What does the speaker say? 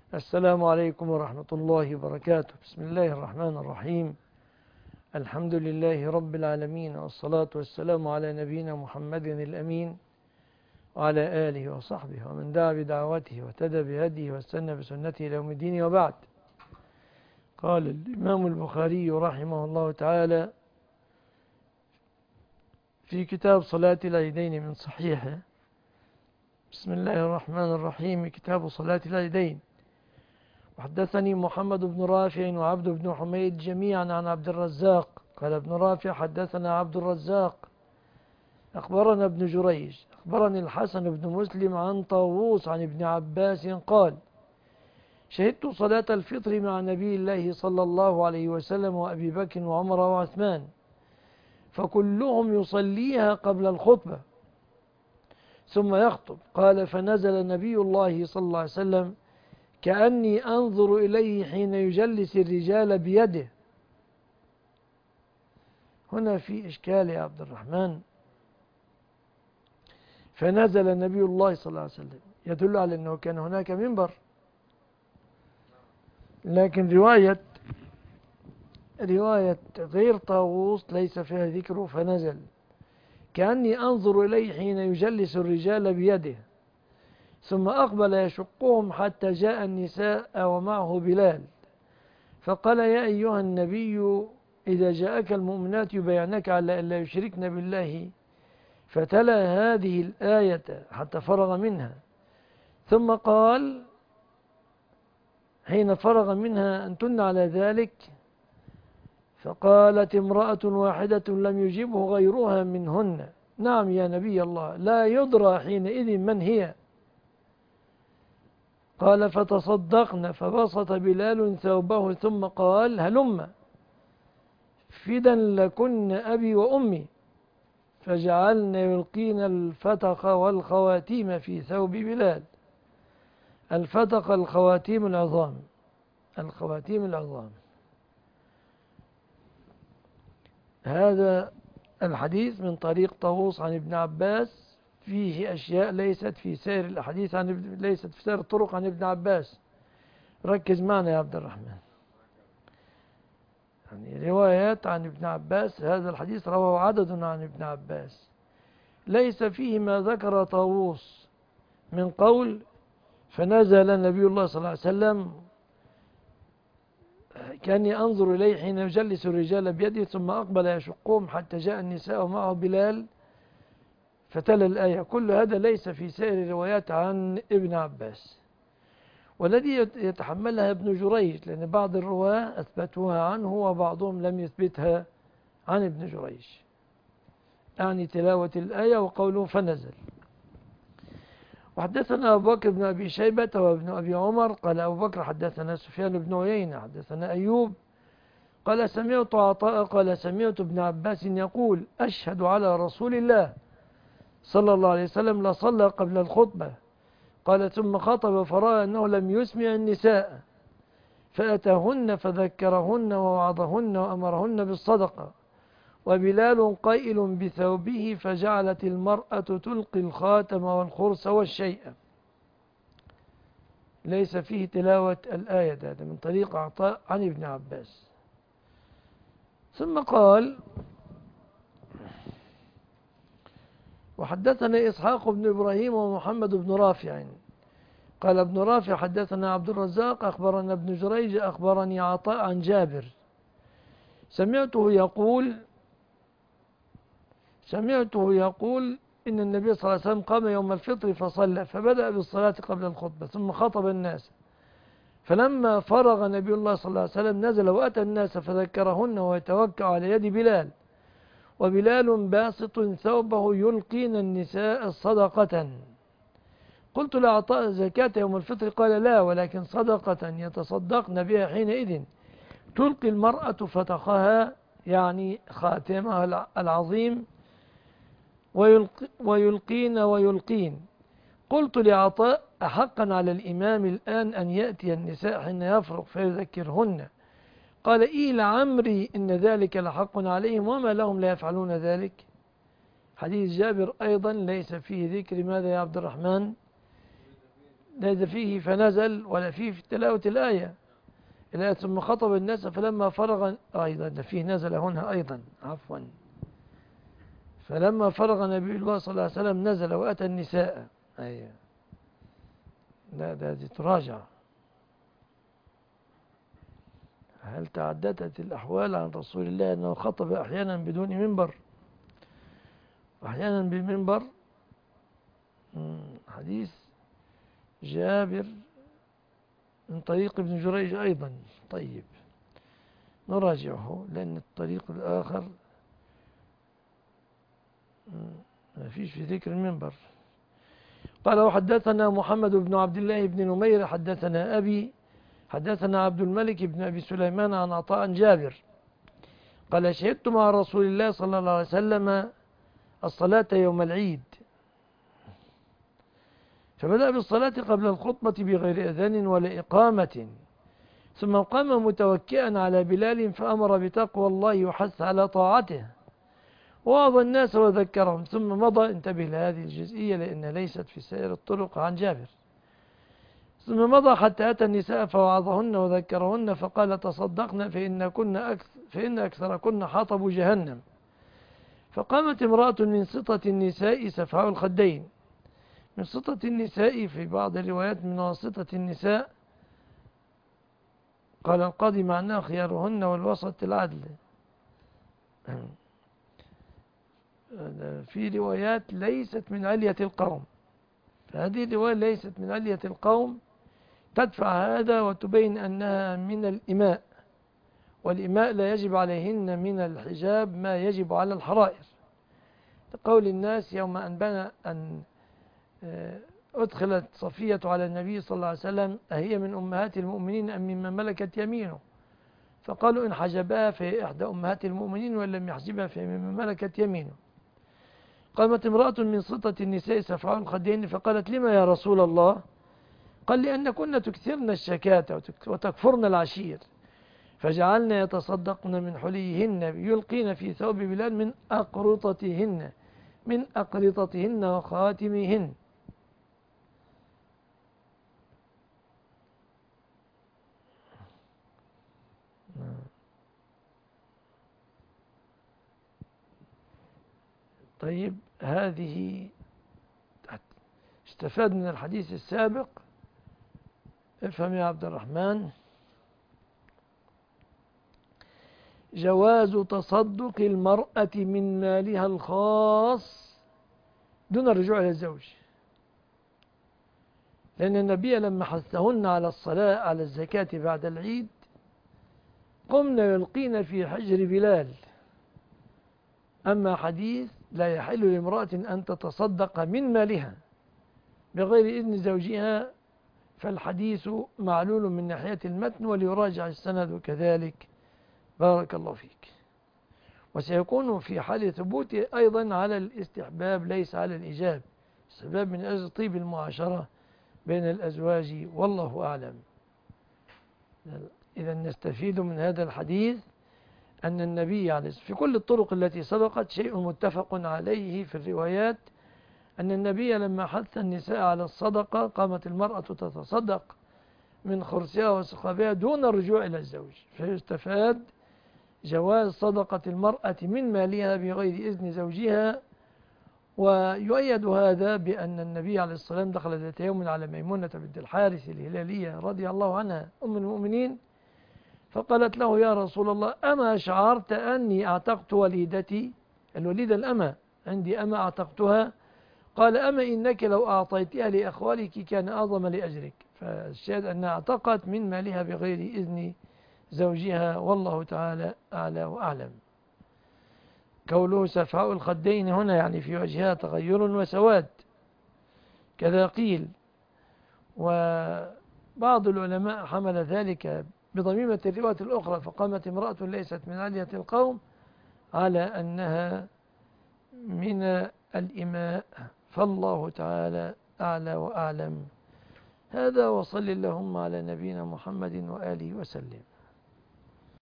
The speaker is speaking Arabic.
السلام عليكم ورحمة الله وبركاته. بسم الله الرحمن الرحيم. الحمد لله رب العالمين، والصلاة والسلام على نبينا محمد الأمين وعلى آله وصحبه ومن دعا بدعوته واهتدى بهديه واستنى بسنته إلى يوم الدين، وبعد. قال الإمام البخاري رحمه الله تعالى في كتاب صلاة العيدين من صحيحه: بسم الله الرحمن الرحيم. كتاب صلاة العيدين. وحدثني محمد بن رافع وعبد بن حميد جميعا عن عبد الرزاق قال ابن رافع: حدثنا عبد الرزاق أخبرنا ابن جريج أخبرني الحسن بن مسلم عن طاووس عن ابن عباس قال: شهدت صلاة الفطر مع نبي الله صلى الله عليه وسلم وأبي بكر وعمر وعثمان، فكلهم يصليها قبل الخطبة ثم يخطب. قال: فنزل نبي الله صلى الله عليه وسلم كأني أنظر إليه حين يجلس الرجال بيده. هنا في إشكال يا عبد الرحمن. فنزل نبي الله صلى الله عليه وسلم يدل على أنه كان هناك منبر، لكن رواية غير طاووس ليس فيها ذكره. فنزل كأني أنظر إليه حين يجلس الرجال بيده، ثم أقبل يشقهم حتى جاء النساء ومعه بلال، فقال: يا أيها النبي إذا جاءك المؤمنات يبايعنك على أن لا يشركن بالله، فتلا هذه الآية حتى فرغ منها، ثم قال حين فرغ منها: أنتن على ذلك؟ فقالت امرأة واحدة لم يجبه غيرها منهن: نعم يا نبي الله، لا يدرى حينئذ من هي. قال: فتصدقن، فبسط بلال ثوبه ثم قال: هلم فدا لكن أبي وأمي، فجعلن يلقين الفتق والخواتيم في ثوب بلال. الفتق الخواتيم العظام، الخواتيم العظام. هذا الحديث من طريق طاووس عن ابن عباس فيه أشياء ليست في سائر الأحاديث ليست في سائر الطرق عن ابن عباس. ركز معنا يا عبد الرحمن. يعني روايات عن ابن عباس، هذا الحديث رواه عدد عن ابن عباس، ليس فيه ما ذكر طاووس من قول: فنزل نبي الله صلى الله عليه وسلم كأني أنظر إليه حين يجلس الرجال بيده، ثم أقبل يشقهم حتى جاء النساء ومعه بلال فتلا الآية. كل هذا ليس في سائر الروايات عن ابن عباس، والذي يتحملها ابن جريج، لأن بعض الرواة أثبتوها عنه وبعضهم لم يثبتها عن ابن جريج، يعني تلاوة الآية وقوله فنزل. وحدثنا أبو بكر بن أبي شيبة وابن أبي عمر قال أبو بكر: حدثنا سفيان بن عيينة حدثنا أيوب قال: سمعت عطاء قال: سمعت ابن عباس يقول: أشهد على رسول الله صلى الله عليه وسلم لصلى قبل الخطبة. قال: ثم خطب فرأى أنه لم يسمع النساء، فأتاهن فذكرهن ووعظهن وأمرهن بالصدقة، وبلال قائل بثوبه، فجعلت المرأة تلقي الخاتم والخرس والشيء. ليس فيه تلاوة الآية، هذا من طريق عطاء عن ابن عباس. ثم قال: وحدثنا إسحاق بن إبراهيم ومحمد بن رافع قال ابن رافع: حدثنا عبد الرزاق أخبرنا ابن جريج أخبرني عطاء عن جابر سمعته يقول إن النبي صلى الله عليه وسلم قام يوم الفطر فصلى، فبدأ بالصلاة قبل الخطبة ثم خطب الناس، فلما فرغ نبي الله صلى الله عليه وسلم نزل وأتى الناس فذكرهن ويتوكأ على يد بلال، وبلال باسط ثوبه يلقين النساء صدقة. قلت: لعطاء زكاة يوم الفطر؟ قال: لا، ولكن صدقة يتصدقن بها حينئذ. تلقي المرأة فتقها، يعني خاتمها العظيم، ويلقين. قلت لعطاء: أحقا على الإمام الآن أن يأتي النساء حين يفرغ فيذكرهن؟ قال: إيه لعمري إن ذلك لحق عليهم، وما لهم لا يفعلون ذلك. حديث جابر أيضا ليس فيه ذكر ماذا يا عبد الرحمن؟ ليس فيه فنزل ولا فيه في تلاوة الآية. الآية ثم خطب الناس فلما فرغ أيضا فيه نزل هنا أيضا عفوا. فلما فرغ نبي الله صلى الله عليه وسلم نزل وأتى النساء. أيوة. لا ده تراجع. هل تعددت الأحوال عن رسول الله أنه خطب أحيانا بدون منبر وأحيانا بمنبر؟ حديث جابر من طريق ابن جريج أيضا. طيب نراجعه لأن الطريق الآخر ما فيش في ذكر المنبر. قال وحدثنا محمد بن عبد الله بن نمير حدثنا أبي حدثنا عبد الملك بن أبي سليمان عن عطاء جابر قال شهدت مع رسول الله صلى الله عليه وسلم الصلاة يوم العيد فبدأ بالصلاة قبل الخطبة بغير أذان ولا إقامة ثم قام متوكئا على بلال فأمر بتقوى الله وحث على طاعته ووعظ الناس وذكرهم ثم مضى. انتبه لهذه الجزئية لأن ليست في سائر الطرق عن جابر. ثم مضى حتى أتى النساء فوعظهن وذكرهن فقال تصدقن فإن أكثركن حطب جهنم. فقامت امرأة من سطة النساء سفعاء الخدين. من سطة النساء في بعض الروايات من واسطة النساء قال القاضي معناه خيارهن والوسط العدل. في روايات ليست من علية القوم فهذه الرواية ليست من علية القوم تدفع هذا وتبين أنها من الإماء والإماء لا يجب عليهن من الحجاب ما يجب على الحرائر لقول الناس يوم أن أدخلت صفية على النبي صلى الله عليه وسلم أهي من أمهات المؤمنين أم ممن ملكت يمينه فقالوا إن حجبها في إحدى أمهات المؤمنين وإن لم يحجبها في ممن ملكت يمينه. قامت امرأة من سطة النساء سفعاء الخدين فقالت لما يا رسول الله؟ قال لأن كنا تكثرن الشكاة وتكفرن العشير فجعلنا يتصدقن من حليهن يلقين في ثوب بلال من أقرطتهن وخاتمهن. طيب هذه استفاد من الحديث السابق. افهم يا عبد الرحمن. جواز تصدق المرأة من مالها الخاص دون الرجوع إلى الزوج لأن النبي لما حثهن على الصلاة على الزكاة بعد العيد قمنا يلقين في حجر بلال. أما حديث لا يحل لامرأة أن تتصدق من مالها بغير إذن زوجها فالحديث معلول من ناحية المتن وليراجع السند كذلك. بارك الله فيك. وسيكون في حال ثبوته أيضا على الاستحباب ليس على الإيجاب. استحباب من أجل طيب المعاشرة بين الأزواج والله أعلم. إذا نستفيد من هذا الحديث أن النبي عليه في كل الطرق التي سبقت شيء متفق عليه في الروايات أن النبي لما حث النساء على الصدقة قامت المرأة تتصدق من خرسها وسخابها دون الرجوع إلى الزوج فيستفاد جواز صدقة المرأة من مالها بغير إذن زوجها. ويؤيد هذا بأن النبي عليه الصلاة والسلام دخل ذات يوم على ميمونة بنت الحارث الهلالية رضي الله عنها أم المؤمنين فقالت له يا رسول الله أما شعرت أني أعتقت وليدتي الوليدة الأمة عندي أما أعتقتها قال أما إنك لو أعطيتها لأخوالك كان أعظم لأجرك. فالشاهد أنها اعتقت من مالها بغير إذن زوجها والله تعالى أعلى وأعلم. قوله سفعاء الخدين هنا يعني في وجهها تغير وسواد كذا قيل. وبعض العلماء حمل ذلك بضميمة الرواية الأخرى فقامت امرأة ليست من علية القوم على أنها من الإماء فالله تعالى أعلى وأعلم. هذا وصل اللهم على نبينا محمد وآله وسلم.